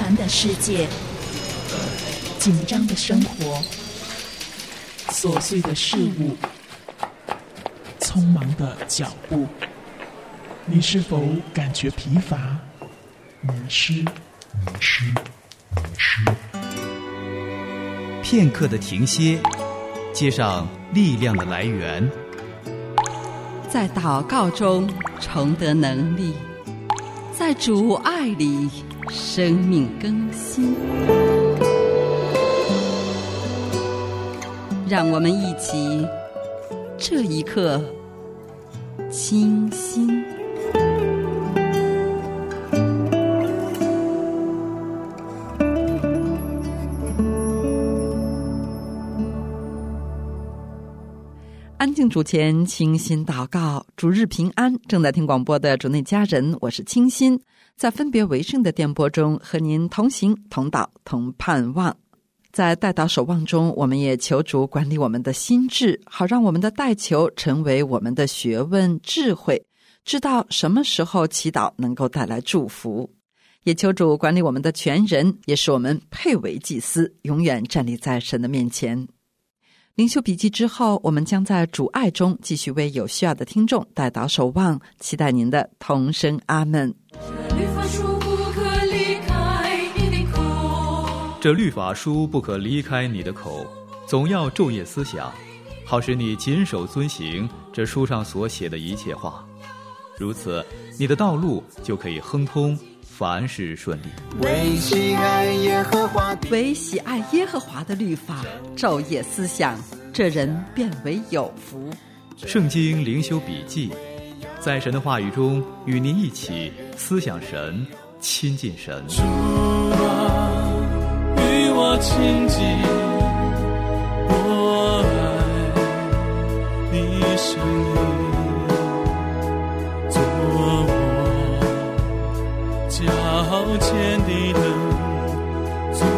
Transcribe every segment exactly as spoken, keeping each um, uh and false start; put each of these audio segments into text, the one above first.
繁的世界，紧张的生活，琐碎的事物，匆忙的脚步，你是否感觉疲乏、迷失？迷失，迷失。 片刻的停歇，接上力量的来源， 在祷告中重得能力，在主爱里生命更新。让我们一起这一刻清心。安静主前，清心祷告，主日平安。正在听广播的主内家人，我是清心，在分别为圣的电波中和您同行同祷同盼望。在代祷守望中，我们也求主管理我们的心智，好让我们的代求成为我们的学问智慧，知道什么时候祈祷能够带来祝福。也求主管理我们的全人，也使我们配为祭司，永远站立在神的面前。灵修笔记之后，我们将在主爱中继续为有需要的听众代祷守望，期待您的同声阿们。 这律法书不可离开你的口，总要昼夜思想，好使你谨守遵行这书上所写的一切话。如此，你的道路就可以亨通，凡事顺利。 为喜爱耶和华的为喜爱耶和华的律法，昼夜思想，这人便为有福。 圣经灵修笔记，在神的话语中与您一起思想神，亲近神。 主啊，与我亲近，我爱你生命，做我脚前的灯，做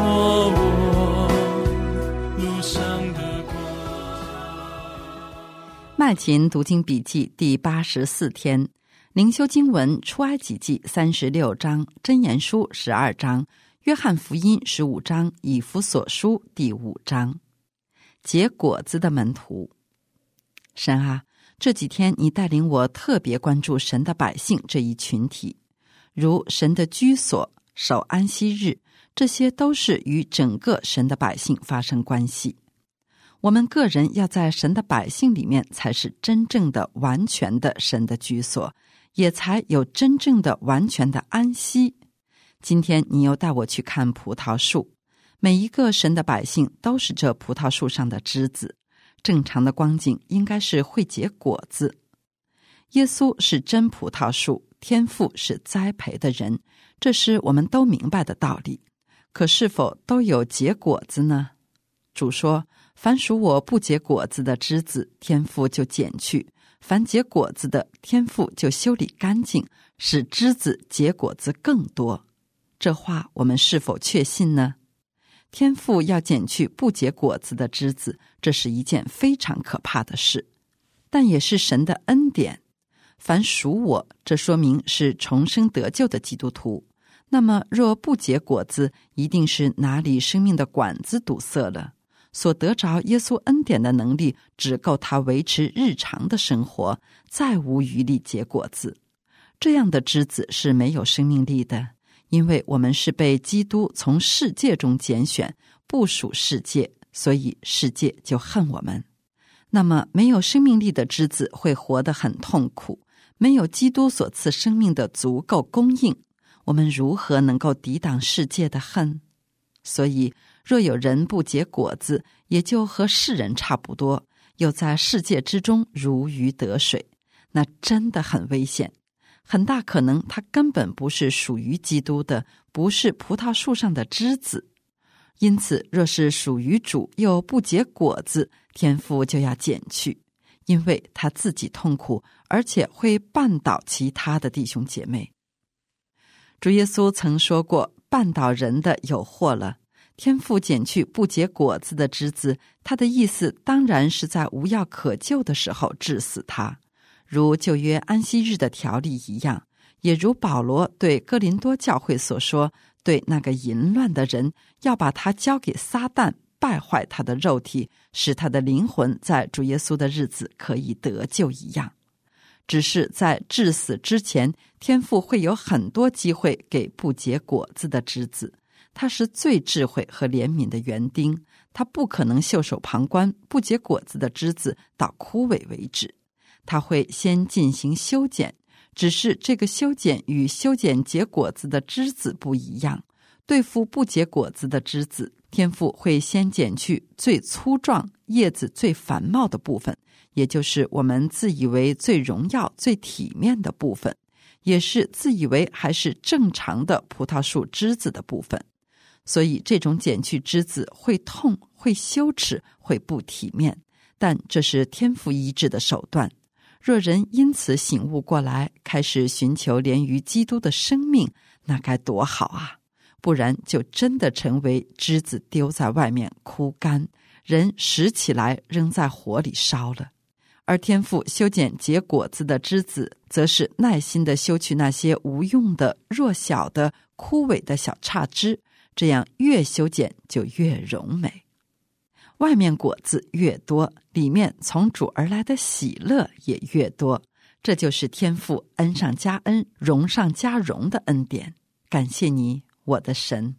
我路上的光。 麦琴读经笔记第八十四天，灵修经文出埃及记三十六章，箴言书十二章，约翰福音十五章，以弗所书第五章。结果子的门徒。神啊，这几天你带领我特别关注神的百姓这一群体，如神的居所、守安息日，这些都是与整个神的百姓发生关系。我们个人要在神的百姓里面，才是真正的完全的神的居所，也才有真正的完全的安息。今天你又带我去看葡萄树，每一个神的百姓都是这葡萄树上的枝子，正常的光景应该是会结果子。耶稣是真葡萄树，天父是栽培的人，这是我们都明白的道理。可是否都有结果子呢？主说，凡属我不结果子的枝子，天父就剪去，凡结果子的，天父就修理干净，使枝子结果子更多。这话我们是否确信呢？天父要剪去不结果子的枝子，这是一件非常可怕的事，但也是神的恩典。凡属我，这说明是重生得救的基督徒。那么若不结果子，一定是哪里生命的管子堵塞了，所得着耶稣恩典的能力只够他维持日常的生活，再无余力结果子。这样的枝子是没有生命力的，因为我们是被基督从世界中拣选，不属世界，所以世界就恨我们。那么没有生命力的枝子会活得很痛苦，没有基督所赐生命的足够供应，我们如何能够抵挡世界的恨？所以若有人不结果子，也就和世人差不多，又在世界之中如鱼得水，那真的很危险。很大可能他根本不是属于基督的，不是葡萄树上的枝子。因此若是属于主又不结果子，天父就要剪去，因为他自己痛苦，而且会绊倒其他的弟兄姐妹。主耶稣曾说过，绊倒人的有祸了。天父剪去不结果子的枝子，他的意思当然是在无药可救的时候治死他，如旧约安息日的条例一样，也如保罗对哥林多教会所说， 对那个淫乱的人，要把他交给撒旦，败坏他的肉体，使他的灵魂在主耶稣的日子可以得救一样。只是在致死之前，天父会有很多机会给不结果子的枝子。他是最智慧和怜悯的园丁，他不可能袖手旁观不结果子的枝子到枯萎为止。他会先进行修剪，只是这个修剪与修剪结果子的枝子不一样。对付不结果子的枝子，天父会先剪去最粗壮、叶子最繁茂的部分，也就是我们自以为最荣耀、最体面的部分，也是自以为还是正常的葡萄树枝子的部分。所以这种剪去枝子会痛、会羞耻、会不体面，但这是天父医治的手段。若人因此醒悟过来，开始寻求连于基督的生命，那该多好啊！不然就真的成为枝子丢在外面枯干，人拾起来扔在火里烧了。而天父修剪结果子的枝子，则是耐心地修去那些无用的、弱小的、枯萎的小杈枝，这样越修剪就越荣美。外面果子越多，里面从主而来的喜乐也越多，这就是天父恩上加恩、荣上加荣的恩典。感谢你，我的神。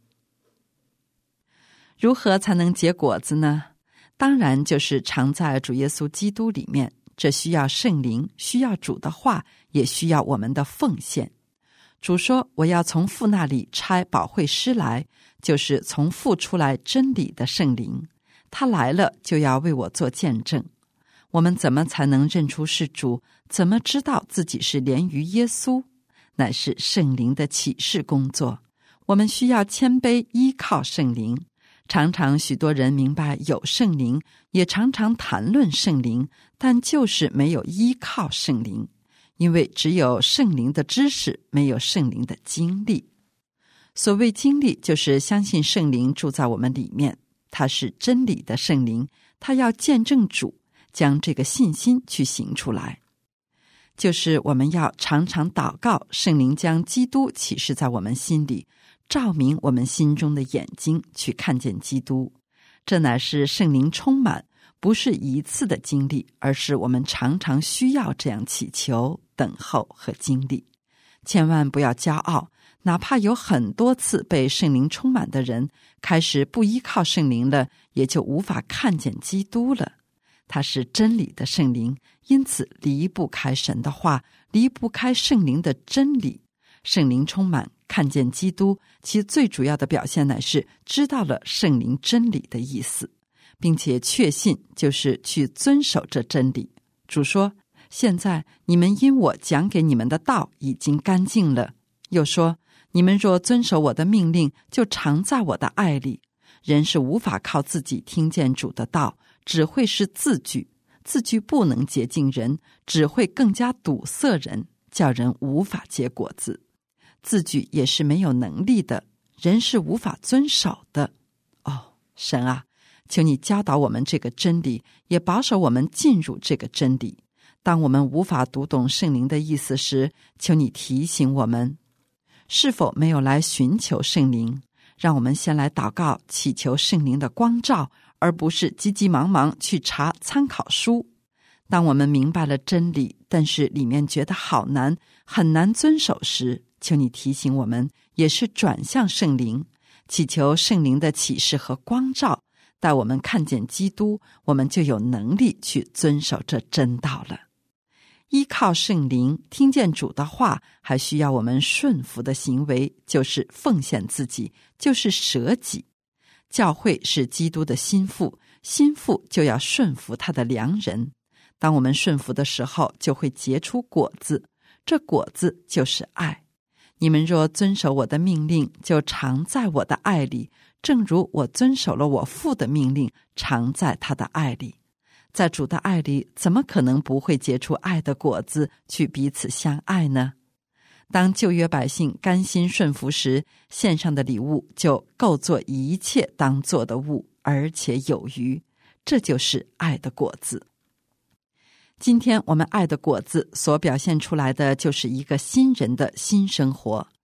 如何才能结果子呢？当然就是常在主耶稣基督里面，这需要圣灵，需要主的话，也需要我们的奉献。主说，我要从父那里差保惠师来，就是从父出来真理的圣灵，他来了就要为我做见证。我们怎么才能认出是主？怎么知道自己是连于耶稣？乃是圣灵的启示工作。我们需要谦卑依靠圣灵。常常许多人明白有圣灵，也常常谈论圣灵，但就是没有依靠圣灵，因为只有圣灵的知识，没有圣灵的经历。所谓经历，就是相信圣灵住在我们里面，他是真理的圣灵，他要见证主，将这个信心去行出来。就是我们要常常祷告，圣灵将基督启示在我们心里，照明我们心中的眼睛，去看见基督。这乃是圣灵充满，不是一次的经历，而是我们常常需要这样祈求、等候和经历。千万不要骄傲，哪怕有很多次被圣灵充满的人，开始不依靠圣灵了，也就无法看见基督了。他是真理的圣灵，因此离不开神的话，离不开圣灵的真理。圣灵充满，看见基督，其最主要的表现乃是知道了圣灵真理的意思，并且确信，就是去遵守这真理。主说，现在你们因我讲给你们的道已经干净了。又说，你们若遵守我的命令，就常在我的爱里。人是无法靠自己听见主的道，只会是字句，字句不能洁净人，只会更加堵塞人，叫人无法结果子。字句也是没有能力的，人是无法遵守的。哦，神啊，求你教导我们这个真理，也保守我们进入这个真理。当我们无法读懂圣灵的意思时，求你提醒我们，是否没有来寻求圣灵。让我们先来祷告，祈求圣灵的光照，而不是急急忙忙去查参考书。当我们明白了真理，但是里面觉得好难，很难遵守时，求你提醒我们，也是转向圣灵，祈求圣灵的启示和光照，待我们看见基督，我们就有能力去遵守这真道了。依靠圣灵，听见主的话，还需要我们顺服的行为，就是奉献自己，就是舍己。教会是基督的心腹，心腹就要顺服他的良人。当我们顺服的时候，就会结出果子，这果子就是爱。你们若遵守我的命令，就常在我的爱里，正如我遵守了我父的命令，常在他的爱里。在主的爱里，怎么可能不会结出爱的果子，去彼此相爱呢？当旧约百姓甘心顺服时，献上的礼物就够做一切当做的物，而且有余。这就是爱的果子。今天我们爱的果子所表现出来的，就是一个新人的新生活。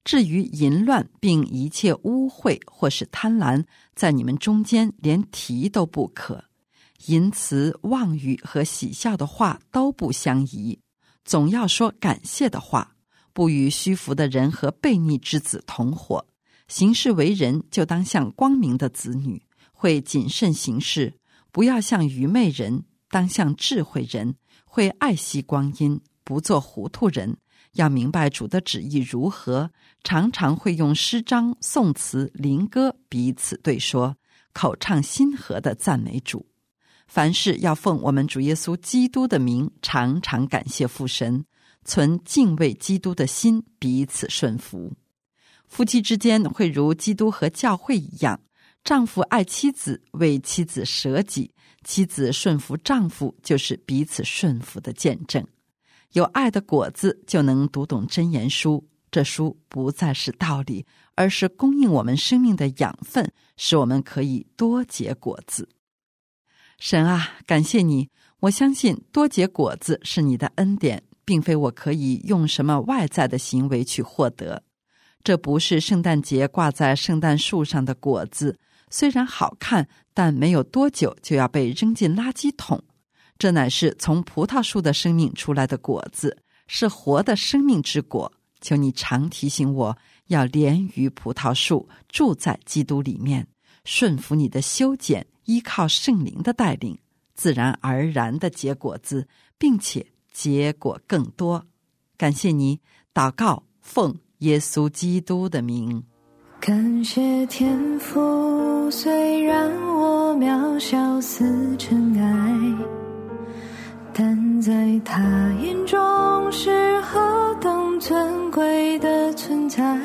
至于淫乱并一切污秽或是贪婪，在你们中间连提都不可。淫词妄语和喜笑的话都不相宜，总要说感谢的话，不与虚浮的人和悖逆之子同伙。行事为人就当像光明的子女，会谨慎行事，不要像愚昧人，当像智慧人，会爱惜光阴，不做糊涂人，要明白主的旨意如何，常常会用诗章、颂词、灵歌彼此对说，口唱心和的赞美主。凡事要奉我们主耶稣基督的名，常常感谢父神，存敬畏基督的心，彼此顺服。夫妻之间会如基督和教会一样，丈夫爱妻子，为妻子舍己，妻子顺服丈夫，就是彼此顺服的见证。有爱的果子，就能读懂箴言书。这书不再是道理，而是供应我们生命的养分，使我们可以多结果子。神啊，感谢你，我相信多结果子是你的恩典，并非我可以用什么外在的行为去获得。这不是圣诞节挂在圣诞树上的果子，虽然好看，但没有多久就要被扔进垃圾桶。这乃是从葡萄树的生命出来的果子，是活的生命之果。求你常提醒我，要连于葡萄树，住在基督里面，顺服你的修剪，依靠圣灵的带领，自然而然的结果子，并且结果更多。感谢你，祷告奉耶稣基督的名。 感谢天父，虽然我渺小似尘埃，但在他眼中是何等尊贵的存在。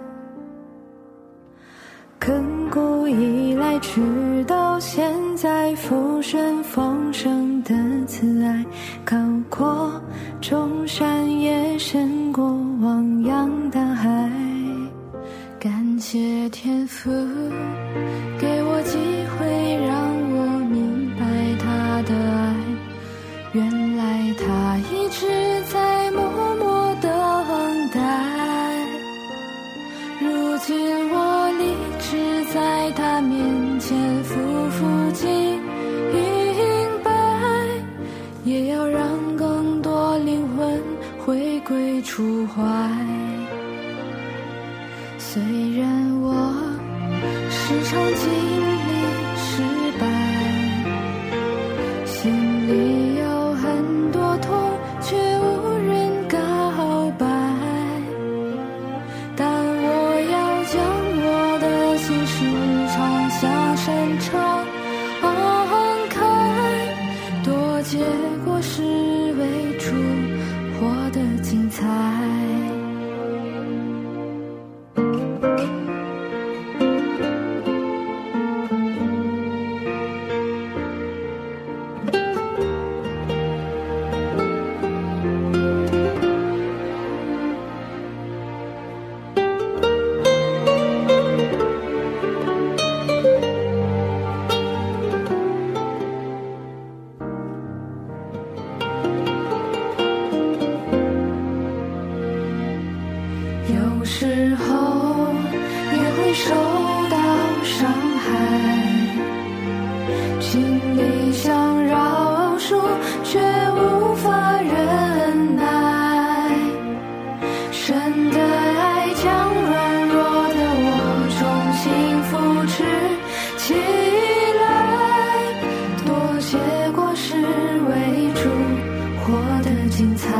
亘古以来直到现在，福顺丰盛的慈爱，高过众山也深过汪洋大海。感谢天父给我机会，让我明白他的爱，原来他一直在默默地等待。如今我立志在他面前匍匐敬拜，也要让更多灵魂回归出怀。虽然我时常经历失败，心里有很多痛，却无人告白，但我要将我的心时常向神敞开，多结果实为主，活得精彩。有时候也会受到伤害，心里想饶恕，却无法忍耐。神的爱将软弱的我重新扶持起来，多结果实为主，活得精彩。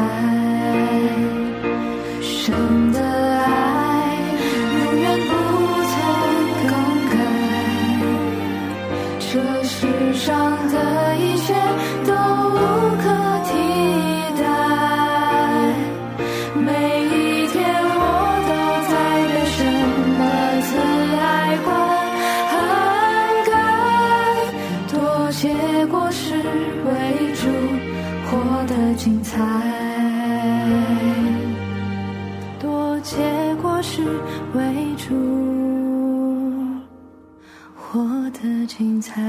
神的爱永远不曾更改，这世上的一切都无可替代。每一天我都在被神的慈爱灌溉，多结果实为主，活得精彩。多结果实为主，活得精彩。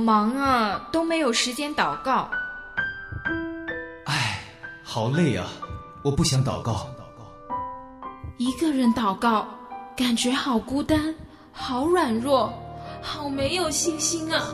忙啊，都没有时间祷告。 唉，好累啊，我不想祷告。 一个人祷告，感觉好孤单，好软弱，好没有信心啊。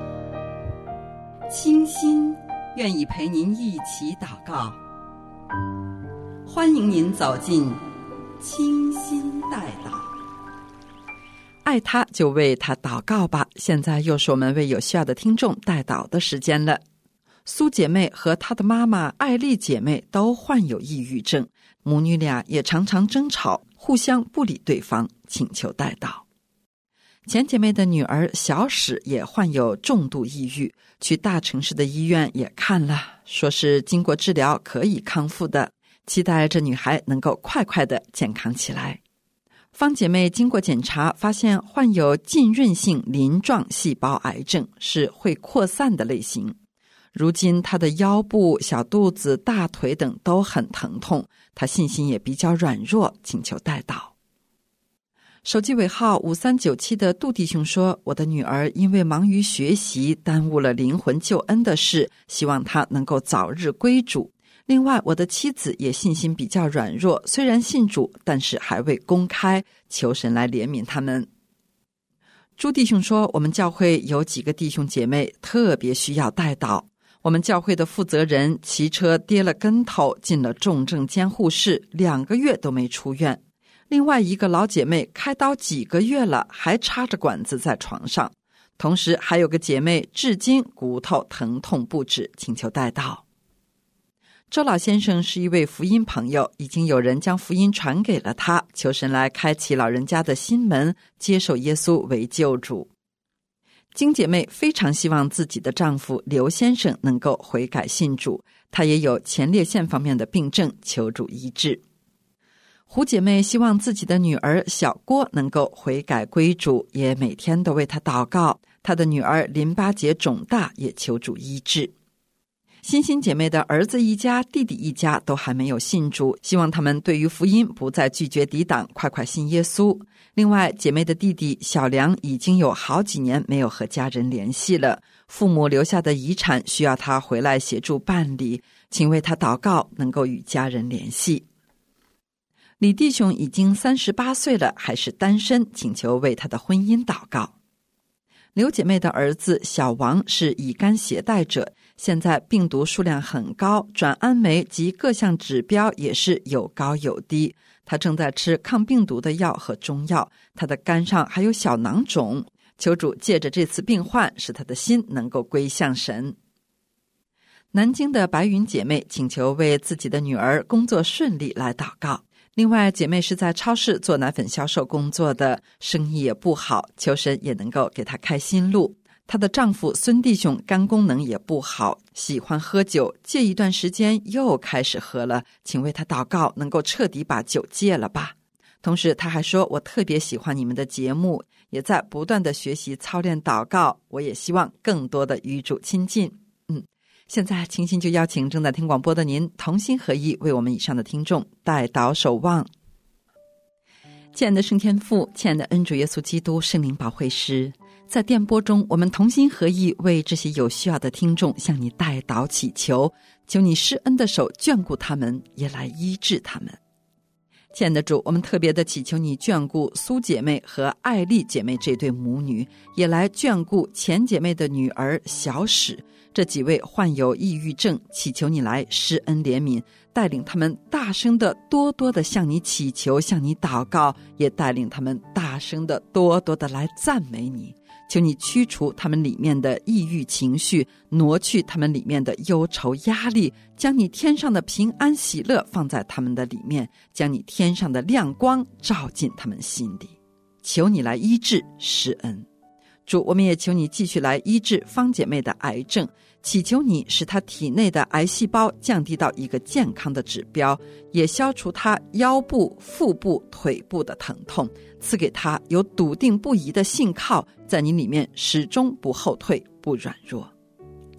清心愿意陪您一起祷告，欢迎您走进清心代祷。爱他就为他祷告吧。现在又是我们为有需要的听众代祷的时间了。苏姐妹和她的妈妈艾丽姐妹都患有抑郁症，母女俩也常常争吵，互相不理对方，请求代祷。前姐妹的女儿小史也患有重度抑郁，去大城市的医院也看了，说是经过治疗可以康复的，期待这女孩能够快快的健康起来。方姐妹经过检查发现患有浸润性鳞状细胞癌症，是会扩散的类型。如今她的腰部、小肚子、大腿等都很疼痛，她信心也比较软弱，请求代祷。手机尾号五三九七的杜弟兄说，我的女儿因为忙于学习耽误了灵魂救恩的事，希望她能够早日归主。另外我的妻子也信心比较软弱，虽然信主，但是还未公开，求神来怜悯他们。朱弟兄说，我们教会有几个弟兄姐妹特别需要代祷。我们教会的负责人骑车跌了跟头，进了重症监护室，两个月都没出院。另外一个老姐妹开刀几个月了，还插着管子在床上。同时还有个姐妹至今骨头疼痛不止，请求代祷。周老先生是一位福音朋友，已经有人将福音传给了他，求神来开启老人家的心门，接受耶稣为救主。金姐妹非常希望自己的丈夫刘先生能够悔改信主，他也有前列腺方面的病症，求主医治。胡姐妹希望自己的女儿小郭能够悔改归主，也每天都为她祷告。她的女儿淋巴结肿大，也求主医治。欣欣姐妹的儿子一家、弟弟一家都还没有信主，希望他们对于福音不再拒绝抵挡，快快信耶稣。另外，姐妹的弟弟小梁已经有好几年没有和家人联系了，父母留下的遗产需要他回来协助办理，请为他祷告，能够与家人联系。李弟兄已经三十八岁了，还是单身，请求为他的婚姻祷告。刘姐妹的儿子小王是乙肝携带者，现在病毒数量很高，转氨酶及各项指标也是有高有低。他正在吃抗病毒的药和中药，他的肝上还有小囊肿，求主借着这次病患，使他的心能够归向神。南京的白云姐妹请求为自己的女儿工作顺利来祷告。另外，姐妹是在超市做奶粉销售工作的，生意也不好，求神也能够给她开新路。她的丈夫孙弟兄肝功能也不好，喜欢喝酒，戒一段时间又开始喝了，请为他祷告，能够彻底把酒戒了吧。同时他还说，我特别喜欢你们的节目，也在不断的学习操练祷告，我也希望更多的与主亲近。嗯，现在清心就邀请正在听广播的您同心合意，为我们以上的听众代祷守望。亲爱的圣天父，亲爱的恩主耶稣基督，圣灵保惠师，在电波中我们同心合意为这些有需要的听众向你代祷祈求，求你施恩的手眷顾他们，也来医治他们。亲爱的主，我们特别的祈求你眷顾苏姐妹和艾丽姐妹这对母女，也来眷顾前姐妹的女儿小史，这几位患有抑郁症，祈求你来施恩怜悯，带领他们大声的多多的向你祈求，向你祷告，也带领他们大声的多多的来赞美你。求你驱除他们里面的抑郁情绪，挪去他们里面的忧愁压力，将你天上的平安喜乐放在他们的里面，将你天上的亮光照进他们心里。求你来医治施恩。主，我们也求你继续来医治方姐妹的癌症，祈求你使她体内的癌细胞降低到一个健康的指标，也消除她腰部、腹部、腿部的疼痛，赐给她有笃定不移的信靠，在你里面始终不后退、不软弱。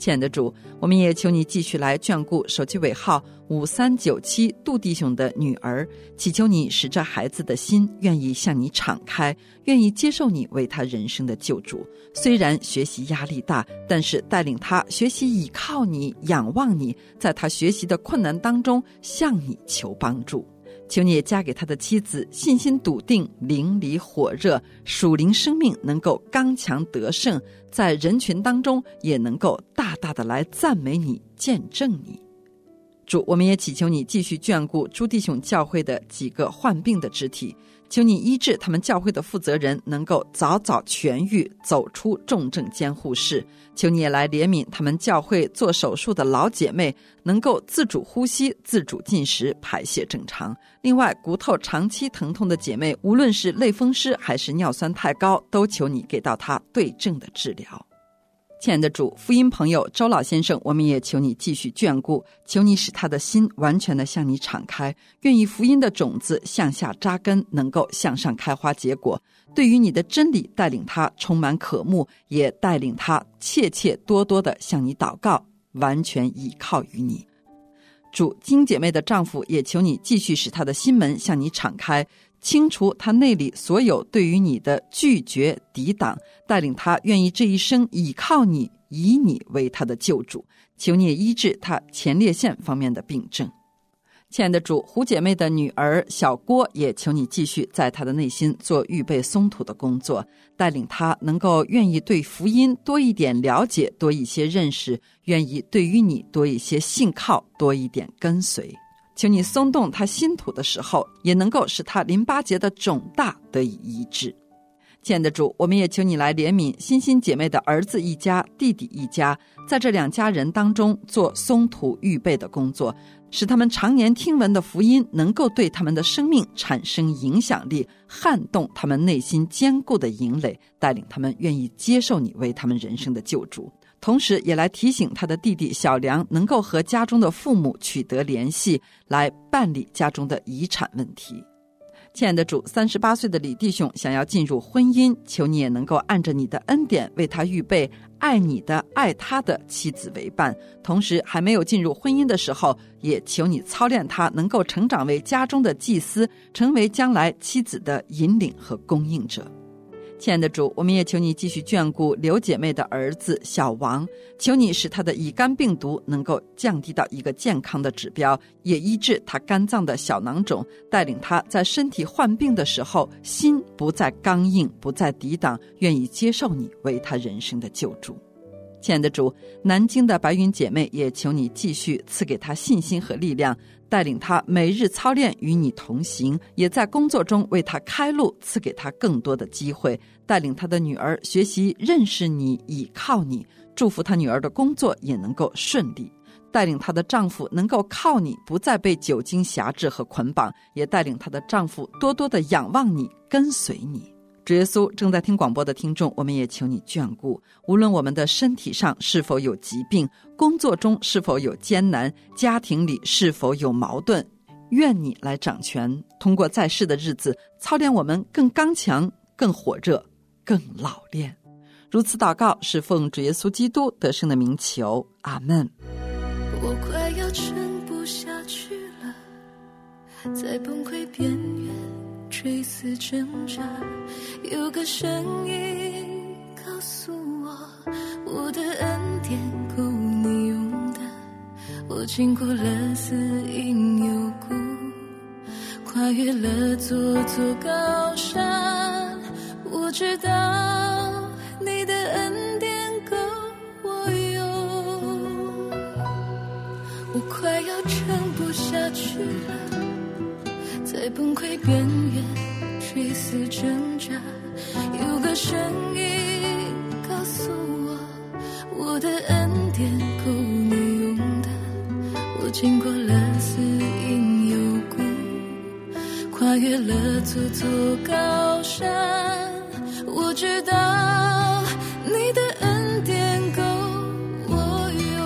亲爱的主，我们也求你继续来眷顾手机尾号五三九七杜弟兄的女儿，祈求你使这孩子的心愿意向你敞开，愿意接受你为他人生的救主。虽然学习压力大，但是带领他学习倚靠你，仰望你，在他学习的困难当中向你求帮助。求你也加给他的妻子信心笃定，灵里火热，属灵生命能够刚强得胜，在人群当中也能够大大的来赞美你，见证你。主，我们也祈求你继续眷顾朱弟兄教会的几个患病的肢体，求你医治他们教会的负责人能够早早痊愈，走出重症监护室。求你也来怜悯他们教会做手术的老姐妹，能够自主呼吸，自主进食，排泄正常。另外，骨头长期疼痛的姐妹，无论是类风湿还是尿酸太高，都求你给到她对症的治疗。亲爱的主，福音朋友周老先生，我们也求你继续眷顾，求你使他的心完全的向你敞开，愿意福音的种子向下扎根，能够向上开花结果。对于你的真理带领他充满渴慕，也带领他切切多多的向你祷告，完全倚靠于你。主，金姐妹的丈夫也求你继续使他的心门向你敞开，清除他内里所有对于你的拒绝抵挡，带领他愿意这一生倚靠你，以你为他的救主。求你也医治他前列腺方面的病症。亲爱的主，胡姐妹的女儿小郭也求你继续在她的内心做预备松土的工作，带领她能够愿意对福音多一点了解，多一些认识，愿意对于你多一些信靠，多一点跟随。求你松动他心土的时候，也能够使他淋巴结的肿大得以医治。亲爱的主，我们也求你来怜悯欣欣姐妹的儿子一家，弟弟一家，在这两家人当中做松土预备的工作，使他们常年听闻的福音能够对他们的生命产生影响力，撼动他们内心坚固的营垒，带领他们愿意接受你为他们人生的救主。同时也来提醒他的弟弟小梁能够和家中的父母取得联系，来办理家中的遗产问题。亲爱的主，三十八岁的李弟兄想要进入婚姻，求你也能够按着你的恩典为他预备爱你的爱他的妻子为伴。同时还没有进入婚姻的时候，也求你操练他能够成长为家中的祭司，成为将来妻子的引领和供应者。亲爱的主，我们也求你继续眷顾刘姐妹的儿子小王，求你使他的乙肝病毒能够降低到一个健康的指标，也医治他肝脏的小囊肿，带领他在身体患病的时候，心不再刚硬，不再抵挡，愿意接受你为他人生的救主。亲爱的主，南京的白云姐妹也求你继续赐给她信心和力量，带领她每日操练与你同行，也在工作中为她开路，赐给她更多的机会，带领她的女儿学习认识你，倚靠你，祝福她女儿的工作也能够顺利，带领她的丈夫能够靠你，不再被酒精辖制和捆绑，也带领她的丈夫多多的仰望你，跟随你。主耶稣，正在听广播的听众，我们也求你眷顾，无论我们的身体上是否有疾病，工作中是否有艰难，家庭里是否有矛盾，愿你来掌权，通过在世的日子操练我们更刚强，更火热，更老练。如此祷告是奉主耶稣基督得胜的名求，阿们。 我快要撑不下去了，在崩溃边缘垂死挣扎，有个声音告诉我，我的恩典够你用的，我经过了死荫幽谷，跨越了座座高山，我知道你的恩典够我用，我快要撑不下去了，在崩溃边缘垂死挣扎，有个声音告诉我，我的恩典够你用的，我经过了死荫幽谷，跨越了座座高山，我知道你的恩典够我用。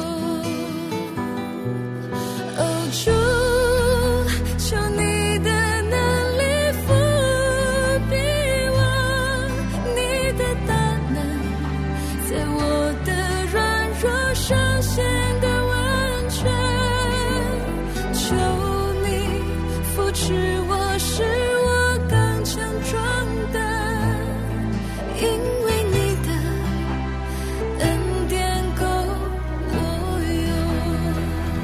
哦，主，求你的能力覆庇我，你的大能在我的软弱上求你扶持我，使我刚强壮胆，因为你的恩典够我用。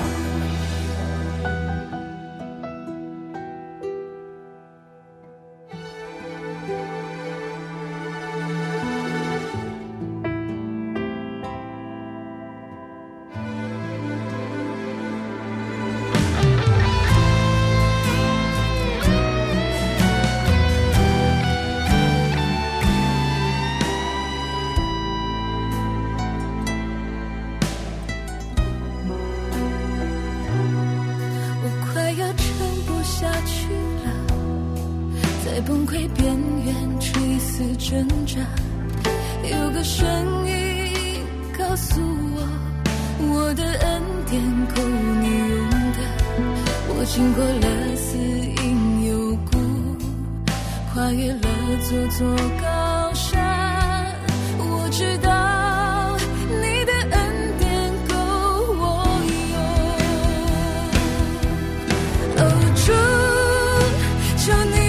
在崩溃边缘垂死挣扎，有个声音告诉我，我的恩典够你用的。我经过了死荫幽谷，跨越了座座高山，我知道你的恩典够我用。哦，主，求你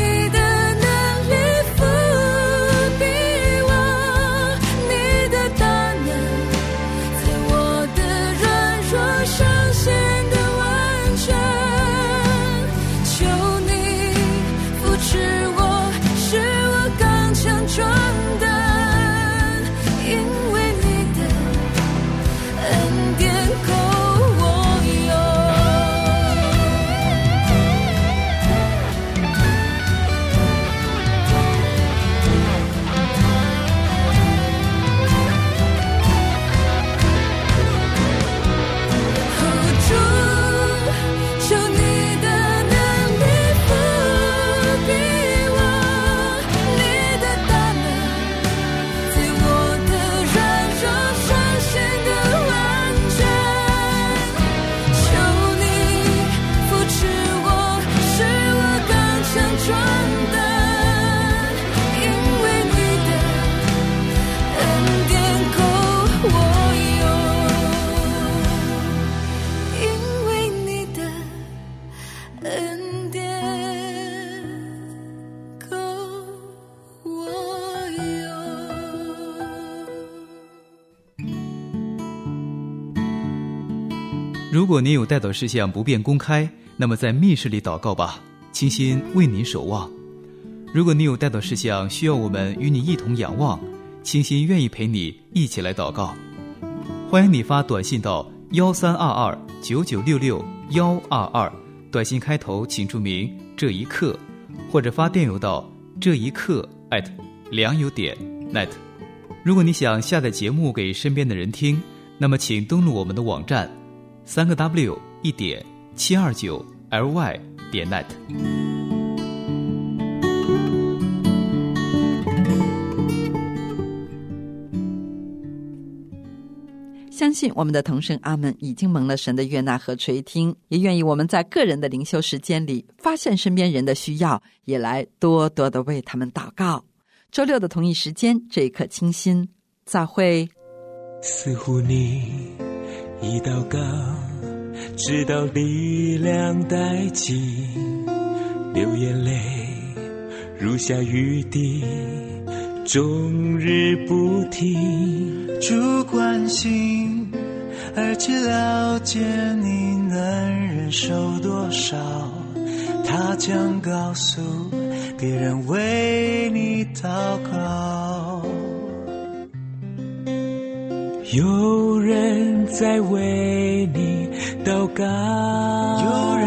如果您有代祷事项不便公开，那么在密室里祷告吧，清心为您守望。如果你有代祷事项需要我们与你一同仰望，清心愿意陪你一起来祷告。欢迎你发短信到幺三二二九九六六幺二二，短信开头请注明这一刻，或者发电邮到这一刻 at 良友点 net。 如果你想下载节目给身边的人听，那么请登录我们的网站三个 W 一点七二九 L Y 点 net。 相信我们的同声阿们已经蒙了神的悦纳和垂听，也愿意我们在个人的灵修时间里发现身边人的需要，也来多多的为他们祷告。周六的同一时间，这一刻清心，再会。 似乎你一祷告，直到力量殆尽，流眼泪如下雨滴，终日不停。 主关心，而且了解你能忍受多少，他将告诉别人为你祷告。 有人在为你祷告， 有人